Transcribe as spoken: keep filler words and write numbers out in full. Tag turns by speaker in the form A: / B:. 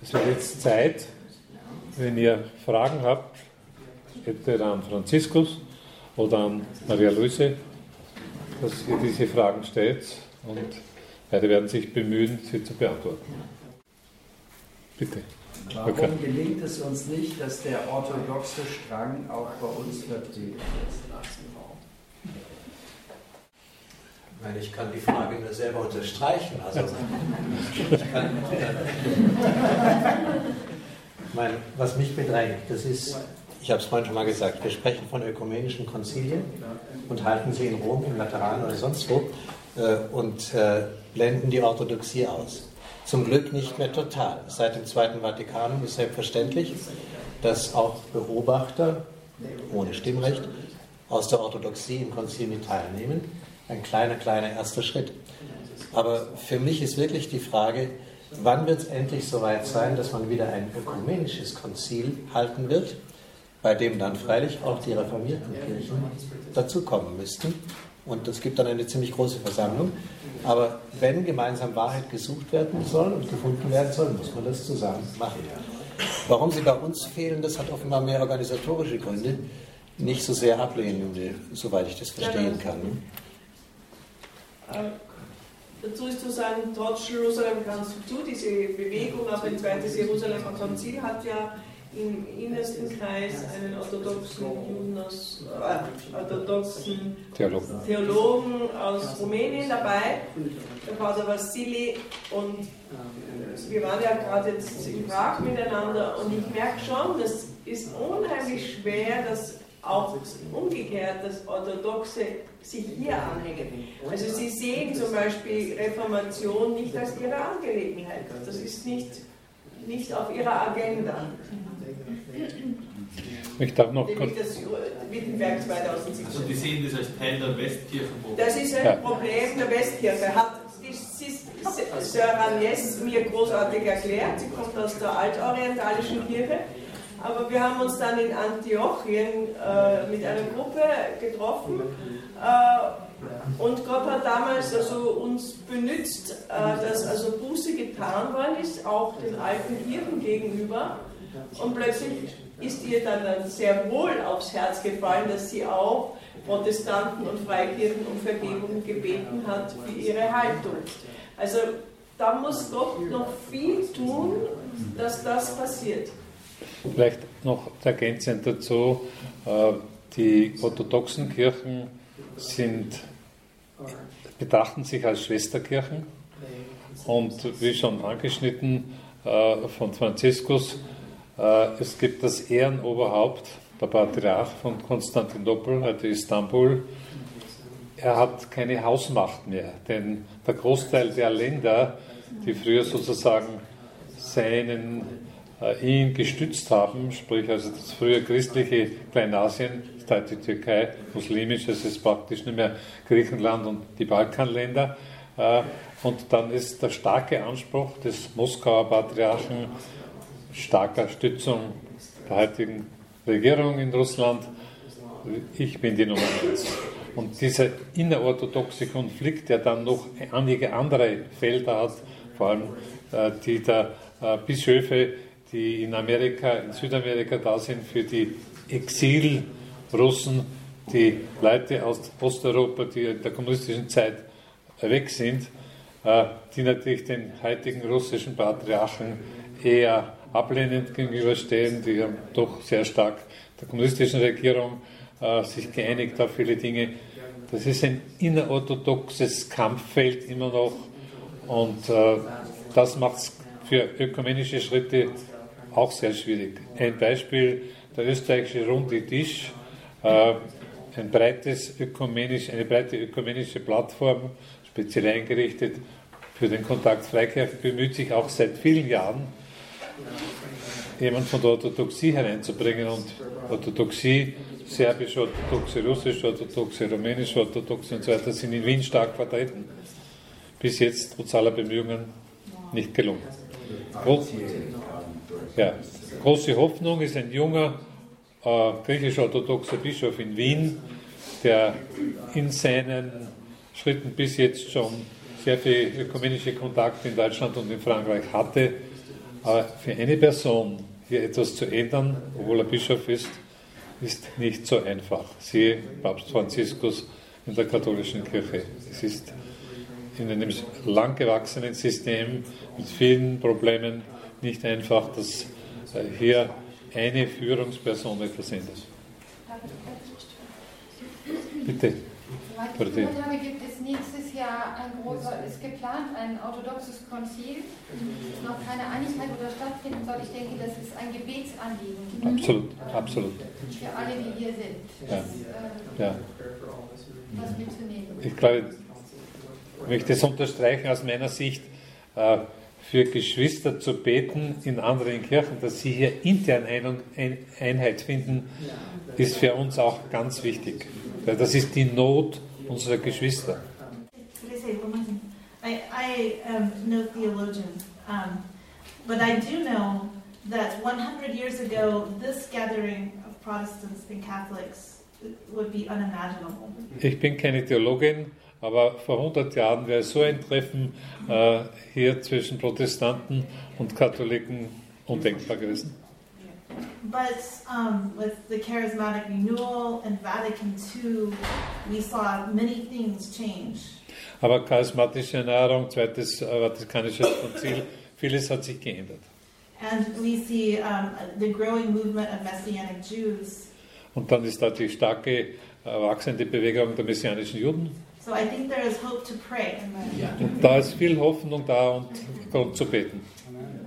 A: Es wird jetzt Zeit, wenn ihr Fragen habt, entweder an Franziskus oder an Maria Luise, dass ihr diese Fragen stellt und beide werden sich bemühen, sie zu beantworten. Bitte.
B: Warum okay. gelingt es uns nicht, dass der orthodoxe Strang auch bei uns vertreten ist?
C: Ich meine, ich kann die Frage nur selber unterstreichen. Also, ich kann, ich meine, was mich bedrängt, das ist, ich habe es vorhin schon mal gesagt, wir sprechen von ökumenischen Konzilien und halten sie in Rom, im Lateran oder sonst wo äh, und äh, blenden die Orthodoxie aus. Zum Glück nicht mehr total. Seit dem Zweiten Vatikanum ist selbstverständlich, dass auch Beobachter ohne Stimmrecht aus der Orthodoxie im Konzil mit teilnehmen. Ein kleiner, kleiner erster Schritt. Aber für mich ist wirklich die Frage, wann wird es endlich soweit sein, dass man wieder ein ökumenisches Konzil halten wird, bei dem dann freilich auch die reformierten Kirchen dazukommen müssten. Und es gibt dann eine ziemlich große Versammlung. Aber wenn gemeinsam Wahrheit gesucht werden soll und gefunden werden soll, muss man das zusammen machen. Warum sie bei uns fehlen, das hat offenbar mehr organisatorische Gründe, nicht so sehr ablehnende, soweit ich das verstehen kann.
D: Äh, dazu ist zu sagen, trotz Jerusalem kannst du zu, diese Bewegung auf ein zweites Jerusalemer Konzil hat ja im innersten Kreis einen orthodoxen Juden aus, äh, orthodoxen
A: Theologen.
D: Theologen aus Rumänien dabei, der Pater Vassili, und wir waren ja gerade jetzt in Prag miteinander und ich merke schon, das ist unheimlich schwer, dass auch umgekehrt, dass Orthodoxe sich hier anhängen. Also sie sehen zum Beispiel Reformation nicht als ihre Angelegenheit. Das ist nicht, nicht auf ihrer Agenda.
A: Ich darf noch
D: kurz. Das Wittenberg zweitausendsiebzehn.
E: Also die sehen das als Teil der Westkirche.
D: Das ist ein ja. Problem der Westkirche. Hat Sir Agnes mir großartig erklärt. Sie kommt aus der altorientalischen Kirche. Aber wir haben uns dann in Antiochien äh, mit einer Gruppe getroffen äh, und Gott hat damals also uns benützt, äh, dass also Buße getan worden ist, auch den alten Kirchen gegenüber. Und plötzlich ist ihr dann, dann sehr wohl aufs Herz gefallen, dass sie auch Protestanten und Freikirchen um Vergebung gebeten hat für ihre Haltung. Also da muss Gott noch viel tun, dass das passiert.
A: Vielleicht noch ergänzend dazu, die orthodoxen Kirchen sind, betrachten sich als Schwesterkirchen und wie schon angeschnitten von Franziskus, es gibt das Ehrenoberhaupt, der Patriarch von Konstantinopel, heute Istanbul. Er hat keine Hausmacht mehr, denn der Großteil der Länder, die früher sozusagen seinen ihn gestützt haben, sprich also das früher christliche Kleinasien, ist heute die Türkei, muslimisch, es ist praktisch nicht mehr Griechenland und die Balkanländer. Und dann ist der starke Anspruch des Moskauer Patriarchen, starker Stützung der heutigen Regierung in Russland, ich bin die Nummer eins. Und dieser innerorthodoxe Konflikt, der dann noch einige andere Felder hat, vor allem die der Bischöfe, die in Amerika, in Südamerika da sind, für die Exilrussen, die Leute aus Osteuropa, die in der kommunistischen Zeit weg sind, die natürlich den heutigen russischen Patriarchen eher ablehnend gegenüberstehen, die haben doch sehr stark der kommunistischen Regierung sich geeinigt auf viele Dinge. Das ist ein innerorthodoxes Kampffeld immer noch und das macht es für ökumenische Schritte auch sehr schwierig. Ein Beispiel, der österreichische Runde Tisch, äh, ein breites ökumenisch, eine breite ökumenische Plattform, speziell eingerichtet für den Kontakt Freikirche, bemüht sich auch seit vielen Jahren, jemand von der Orthodoxie hereinzubringen. Und Orthodoxie, serbisch-orthodoxe, russisch-orthodoxe, rumänisch-orthodoxe und so weiter, sind in Wien stark vertreten. Bis jetzt, trotz aller Bemühungen, nicht gelungen. Groß, ja, große Hoffnung ist ein junger äh, griechisch-orthodoxer Bischof in Wien, der in seinen Schritten bis jetzt schon sehr viele ökumenische Kontakte in Deutschland und in Frankreich hatte, Aber für eine Person hier etwas zu ändern, obwohl er Bischof ist, ist nicht so einfach. Siehe Papst Franziskus in der katholischen Kirche. Es ist in einem lang gewachsenen System mit vielen Problemen nicht einfach, dass hier eine Führungsperson etwas ändert. Bitte.
F: Soweit ich gehört habe, gibt es nächstes Jahr ein großer, ist geplant, ein orthodoxes Konzil, noch keine Einigkeit oder stattfinden soll. Ich denke, das ist ein Gebetsanliegen.
A: Absolut, absolut.
F: Für alle, die hier sind.
A: Ja.
F: Das, äh,
A: Ja.
F: was mitzunehmen.
A: Ich glaube, ich möchte es unterstreichen aus meiner Sicht, äh, für Geschwister zu beten in anderen Kirchen, dass sie hier intern Ein- Einheit finden, ist für uns auch ganz wichtig. Weil das ist die Not unserer Geschwister.
G: Could I say one more thing? I, I am no theologian, um, but I do know that one hundred years ago, this gathering of Protestants and Catholics would be unimaginable.
A: Ich bin keine Theologin, aber vor hundert Jahren wäre so ein Treffen äh, hier zwischen Protestanten und Katholiken undenkbar gewesen.
G: But um, with the charismatic renewal and Vatican two, we saw many things change.
A: Aber charismatische Erneuerung, zweites äh, Vatikanisches Konzil, vieles hat sich geändert.
G: And we see um, the growing movement of Messianic Jews.
A: Und dann ist da die starke, äh, wachsende Bewegung der messianischen Juden.
G: So I think there is hope to pray.
A: Und da ist viel Hoffnung da und Grund zu beten.
B: Amen.